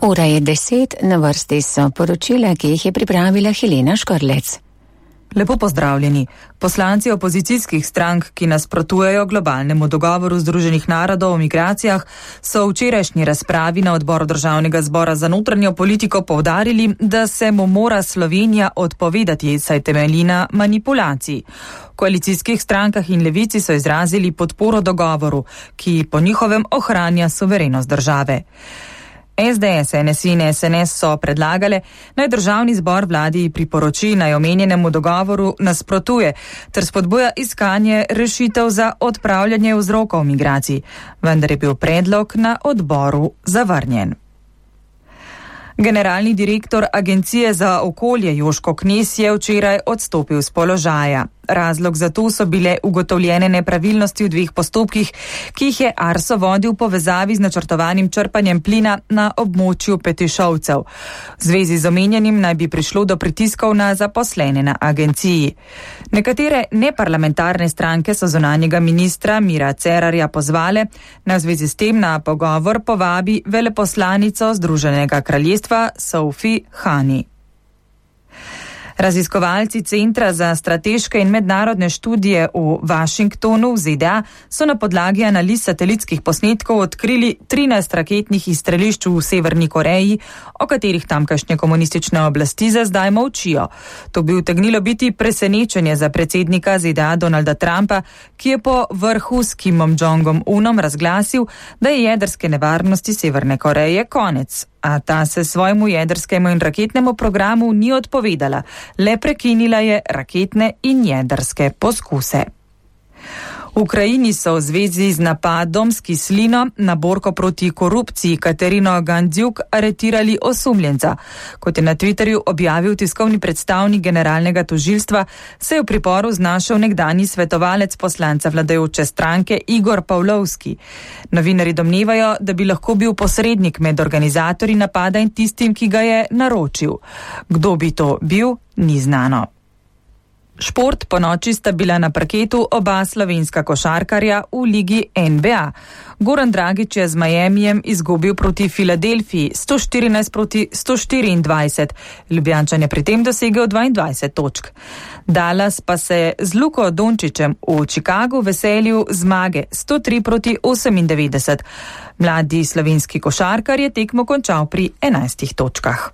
Ura je 10, na vrsti so poročila, ki jih je pripravila Helena Škrlec. Lepo pozdravljeni. Poslanci opozicijskih strank, ki nasprotujejo globalnemu dogovoru Združenih narodov o migracijah, so v včerajšnji razpravi na odboru Državnega zbora za notranjo politiko poudarili, da se mu mora Slovenija odpovedati, saj temelji na manipulaciji. V koalicijskih strankah in levici so izrazili podporo dogovoru, ki po njihovem ohranja suverenost države. SDS, NSI in SNS so predlagale, naj Državni zbor vladi priporoči, naj omenjenemu dogovoru nasprotuje ter spodbuja iskanje rešitev za odpravljanje vzrokov migracij, vendar je bil predlog na odboru zavrnjen. Generalni direktor Agencije za okolje Jožko Knez je včeraj odstopil z položaja. Razlog za to so bile ugotovljene nepravilnosti v dveh postopkih, ki jih je Arso vodil v povezavi z načrtovanim črpanjem plina na območju Petišovcev. V zvezi z omenjenim naj bi prišlo do pritiskov na zaposlene na agenciji. Nekatere neparlamentarne stranke so zunanjega ministra Mira Cerarja pozvale, na zvezi s tem na pogovor povabi veleposlanico Združenega kraljestva Sophie Hani. Raziskovalci Centra za strateške in mednarodne študije v Washingtonu v ZDA so na podlagi analiz satelitskih posnetkov odkrili 13 raketnih izstrelišč v Severni Koreji, o katerih tamkajšnje komunistične oblasti za zdaj molčijo. To bi utegnilo biti presenečenje za predsednika ZDA Donalda Trumpa, ki je po vrhu s Kimom Jong-unom razglasil, da je jedrske nevarnosti Severne Koreje konec. A ta se svojemu jedrskemu in raketnemu programu ni odpovedala, le prekinila je raketne in jedrske poskuse. V Ukrajini so v zvezi z napadom s kislino na borko proti korupciji Katerino Gandzjuk aretirali osumljenca. Kot je na Twitterju objavil tiskovni predstavnik generalnega tožilstva, se je v priporu znašel nekdanji svetovalec poslanca vladajoče stranke Igor Pavlovski. Novinarji domnevajo, da bi lahko bil posrednik med organizatorji napada in tistim, ki ga je naročil. Kdo bi to bil, ni znano. Šport, po noči sta bila na parketu oba slovenska košarkarja v ligi NBA. Goran Dragić je z Miamijem izgubil proti Filadelfiji 114-124. Ljubljančan je pri tem dosegel 22 točk. Dallas pa se je z Luko Dončićem v Chicagu veselil zmage 103-98. Mladi slovenski košarkar je tekmo končal pri 11 točkah.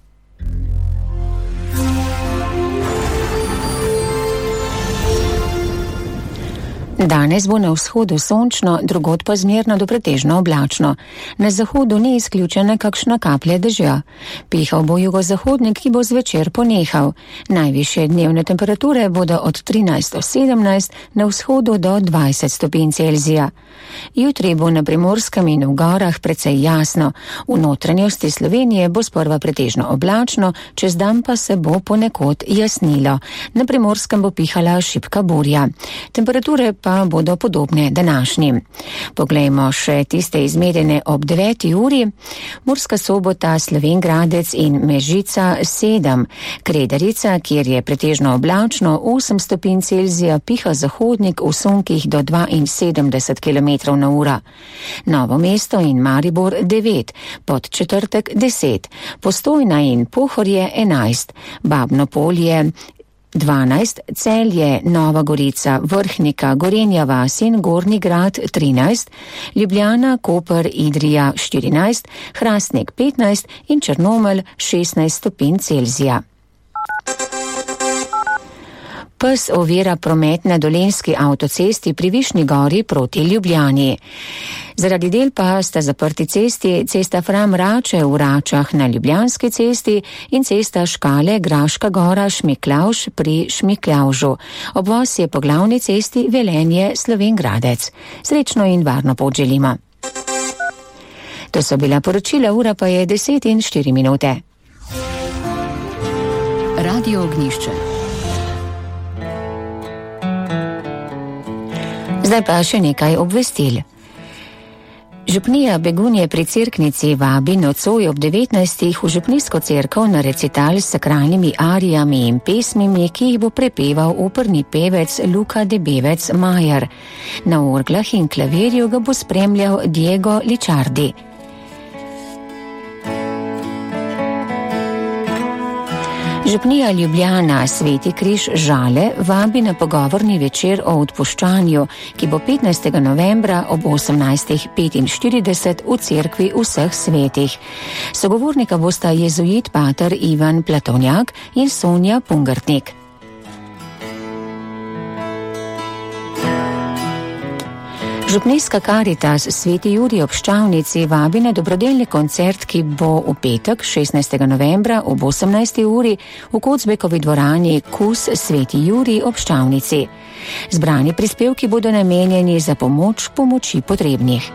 Danes bo na vzhodu sončno, drugod pa zmerno do pretežno oblačno. Na zahodu ni izključena kakšna kaplja dežja. Pihal bo jugozahodnik, ki bo zvečer ponehal. Najvišje dnevne temperature bodo od 13 do 17, na vzhodu do 20 stopinj Celzija. Jutri bo na Primorskem in v gorah precej jasno. V notranjosti Slovenije bo sprva pretežno oblačno, čez dan pa se bo ponekod jasnilo. Na Primorskem bo pihala šibka burja. Temperature pa bodo podobne današnjim. Poglejmo še tiste izmerjene ob 9. uri. Murska Sobota, Slovenj Gradec in Mežica 7. Kredarica, kjer je pretežno oblačno 8 stopinj Celzija, piha zahodnik v sunkih do 72 km na uro. Novo mesto in Maribor 9, Podčetrtek 10, Postojna in Pohorje 11, Babno Polje 12, Celje, Nova Gorica, Vrhnika, Gorenja vas in Gornji Grad 13, Ljubljana, Koper, Idrija 14, Hrastnik 15 in Črnomelj 16 stopinj Celzija. Pes ovira promet na Dolenjski avtocesti pri Višnji Gori proti Ljubljani. Zaradi del pa sta zaprti cesti cesta Fram Rače v Račah na Ljubljanski cesti in cesta Škale Graška Gora Šmiklavž pri Šmiklavžu. Obvoz je po glavni cesti Velenje Slovenj Gradec. Srečno in varno pot želimo. To so bila poročila, ura pa je 10:04. Radio Ognjišče. Zdaj pa še nekaj obvestil. Župnija Begunje pri Cerknici vabi nocoj ob 19. v župnijsko cerkev na recital s sakralnimi arijami in pesmimi, ki jih bo prepeval operni pevec Luka Debevec Majer. Na orglah in klavirju ga bo spremljal Diego Licciardi. Župnija Ljubljana Sveti križ Žale vabi na pogovorni večer o odpuščanju, ki bo 15. novembra ob 18:45 v cerkvi vseh svetih. Sogovornika bosta jezuit pater Ivan Platonjak in Sonja Pungartnik. Župnijska Karitas Sveti Jurij ob Ščavnici vabi na dobrodelni koncert, ki bo v petek 16. novembra ob 18. uri v Kocbekovi dvorani Kus Sveti Jurij ob Ščavnici. Zbrani prispevki bodo namenjeni za pomoči potrebnih.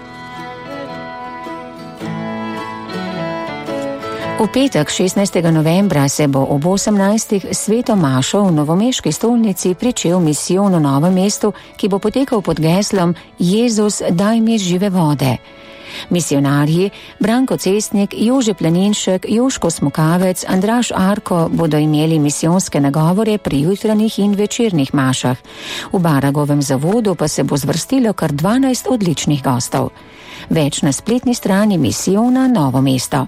V petek 16. novembra se bo ob 18. sveto mašo v novomeški stolnici pričel misijon v Novem mestu, ki bo potekal pod geslom Jezus, daj mi žive vode. Misionarji Branko Cestnik, Jože Planinšek, Joško Smukavec, Andraž Arko bodo imeli misijonske nagovore pri jutranjih in večernih mašah. V Baragovem zavodu pa se bo zvrstilo kar 12 odličnih gostov. Več na spletni strani misijona Novo mesto.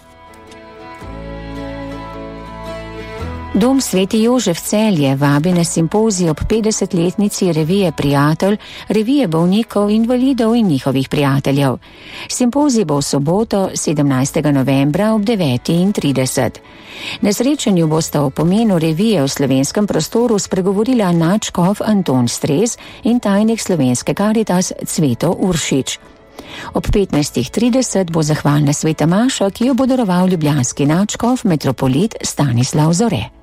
Dom Sveti Jožef Celje vabi na simpozij ob 50-letnici revije Prijatelj, revije bolnikov, invalidov in njihovih prijateljev. Simpozij bo v soboto 17. novembra ob 9:30. Na srečanju bosta o pomenu revije v slovenskem prostoru spregovorila nadškof Anton Stres in tajnik Slovenske Karitas Cveto Uršič. Ob 15:30 bo zahvalna sveta maša, ki jo bo daroval ljubljanski nadškof metropolit Stanislav Zore.